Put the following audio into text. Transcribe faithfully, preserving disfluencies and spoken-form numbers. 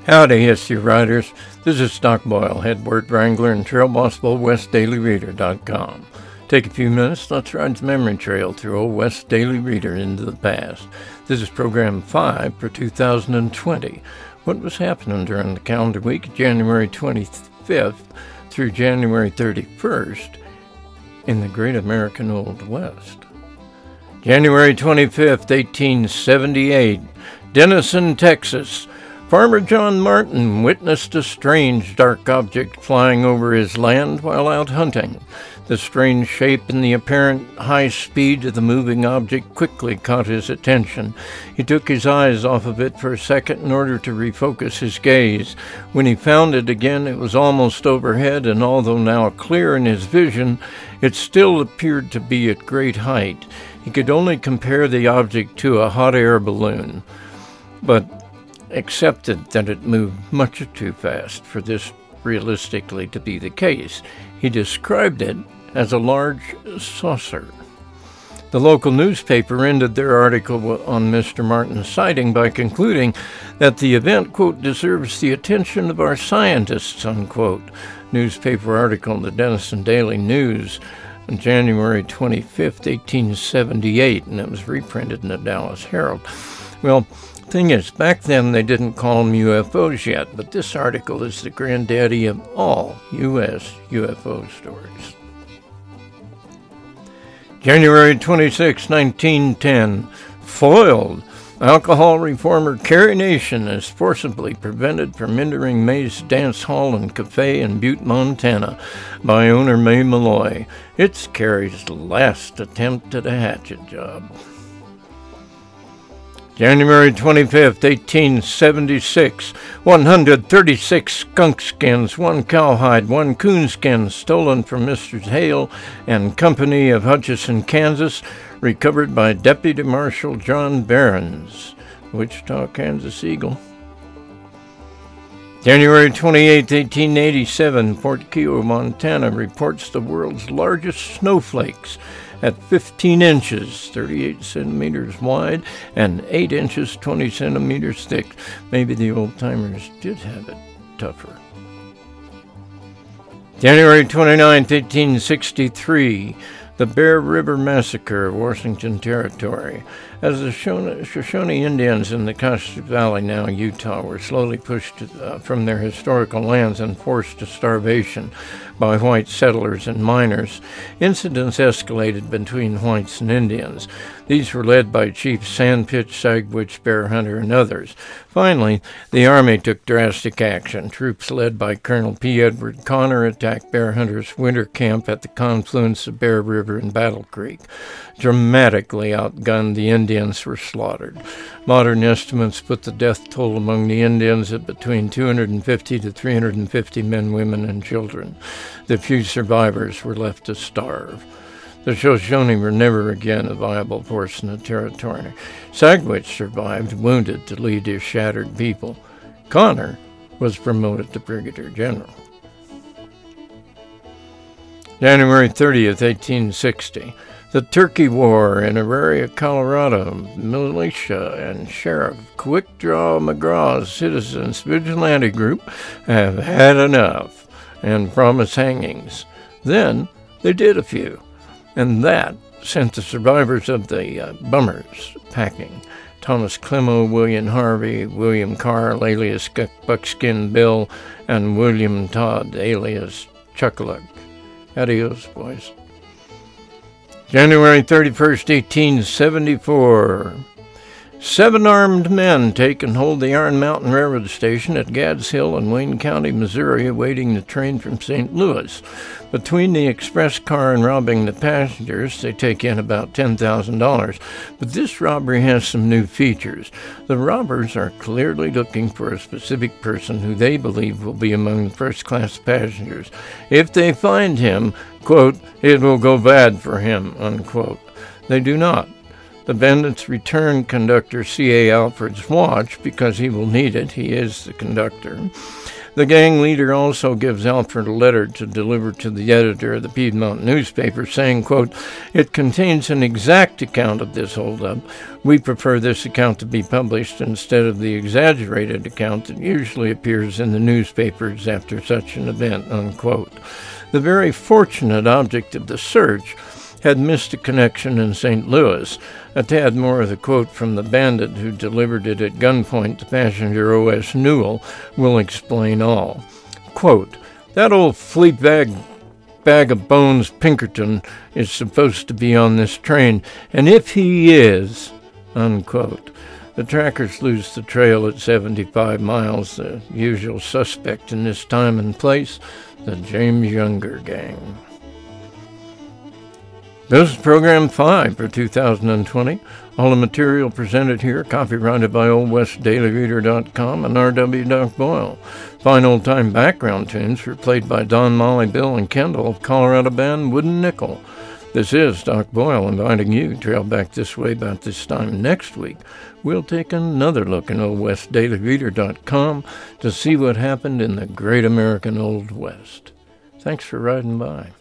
Howdy, history writers. This is Stock Boyle, head word wrangler and trail boss of Old West Daily Reader dot com. Take a few minutes, let's ride the memory trail through Old West Daily Reader into the past. This is program five for two thousand twenty. What was happening during the calendar week, January twenty-fifth through January thirty-first in the great American Old West. January twenty-fifth, eighteen seventy-eight, Denison, Texas. Farmer John Martin witnessed a strange dark object flying over his land while out hunting. The strange shape and the apparent high speed of the moving object quickly caught his attention. He took his eyes off of it for a second in order to refocus his gaze. When he found it again, it was almost overhead, and although now clear in his vision, it still appeared to be at great height. He could only compare the object to a hot air balloon, but accepted that it moved much too fast for this realistically to be the case. He described it as a large saucer. The local newspaper ended their article on Mister Martin's sighting by concluding that the event, quote, deserves the attention of our scientists, unquote. Newspaper article in the Denison Daily News on January twenty-fifth, eighteen seventy-eight, and it was reprinted in the Dallas Herald. Well, thing is, back then they didn't call them U F Os yet, but this article is the granddaddy of all U S U F O stories. January twenty-sixth, nineteen ten, foiled. Alcohol reformer Carrie Nation is forcibly prevented from entering May's Dance Hall and Cafe in Butte, Montana by owner May Malloy. It's Carrie's last attempt at a hatchet job. January twenty-fifth, eighteen seventy-six, one hundred thirty-six skunk skins, one cowhide, one coonskin stolen from Mister Hale and Company of Hutchinson, Kansas, recovered by Deputy Marshal John Behrens, Wichita, Kansas Eagle. January twenty-eighth, eighteen eighty-seven, Fort Keogh, Montana, reports the world's largest snowflakes at fifteen inches, thirty-eight centimeters wide, and eight inches, twenty centimeters thick. Maybe the old-timers did have it tougher. January twenty-ninth, eighteen sixty-three, the Bear River Massacre of Washington Territory. As the Shoshone Indians in the Cache Valley, now Utah, were slowly pushed uh, from their historical lands and forced to starvation by white settlers and miners, incidents escalated between whites and Indians. These were led by Chief Sandpitch, Sagwitch, Bear Hunter, and others. Finally, the Army took drastic action. Troops led by Colonel P. Edward Connor attacked Bear Hunter's winter camp at the confluence of Bear River and Battle Creek. Dramatically outgunned, the Indians were slaughtered. Modern estimates put the death toll among the Indians at between two hundred fifty to three hundred fifty men, women, and children. The few survivors were left to starve. The Shoshone were never again a viable force in the territory. Sagwitch survived, wounded to lead his shattered people. Connor was promoted to brigadier general. January thirtieth, eighteen sixty. The Turkey War in Auraria, Colorado. Militia and Sheriff Quick Draw McGraw's Citizens Vigilante Group have had enough and promise hangings. Then they did a few, and that sent the survivors of the uh, bummers packing. Thomas Clemo, William Harvey, William Carr, alias Buckskin Bill, and William Todd, alias Chuckalug. Adios, boys. January thirty-first, eighteen seventy-four. Seven armed men take and hold the Iron Mountain Railroad Station at Gads Hill in Wayne County, Missouri, awaiting the train from Saint Louis. Between the express car and robbing the passengers, they take in about ten thousand dollars. But this robbery has some new features. The robbers are clearly looking for a specific person who they believe will be among the first-class passengers. If they find him, quote, it will go bad for him, unquote. They do not. The bandits return conductor C A Alfred's watch because he will need it. He is the conductor. The gang leader also gives Alfred a letter to deliver to the editor of the Piedmont newspaper saying, quote, "It contains an exact account of this holdup. We prefer this account to be published instead of the exaggerated account that usually appears in the newspapers after such an event," unquote. The very fortunate object of the search had missed a connection in Saint Louis. A tad more of the quote from the bandit who delivered it at gunpoint to passenger O S Newell will explain all. Quote, "That old fleet bag, bag of bones Pinkerton is supposed to be on this train, and if he is," unquote. The trackers lose the trail at seventy-five miles, the usual suspect in this time and place, the James Younger Gang. This is Program five for two thousand twenty. All the material presented here copyrighted by Old West Daily Reader dot com and R W Doc Boyle. Fine old-time background tunes were played by Don, Molly, Bill, and Kendall of Colorado band Wooden Nickel. This is Doc Boyle inviting you to trail back this way about this time next week. We'll take another look in Old West Daily Reader dot com to see what happened in the great American Old West. Thanks for riding by.